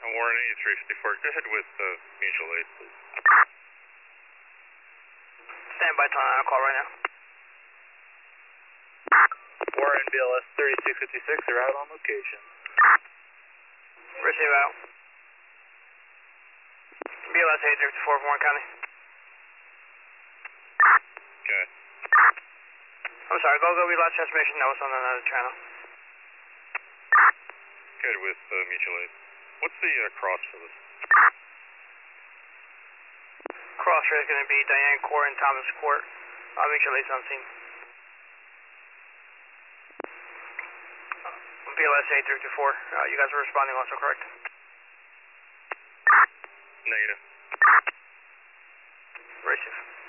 Warren 8354, go ahead with mutual aid, please. Stand by, Ton, I'll call right now. Warren BLS 3656, they're out on location. Receive out. BLS 8354, Warren County. Okay. I'm sorry, go, we lost transmission, that was on another channel. Good with mutual aid. What's the cross for this? Cross is going to be Diane Court and Thomas Court. Mutual aid's on scene. BLS 8324, you guys are responding also, correct? Negative. Receive.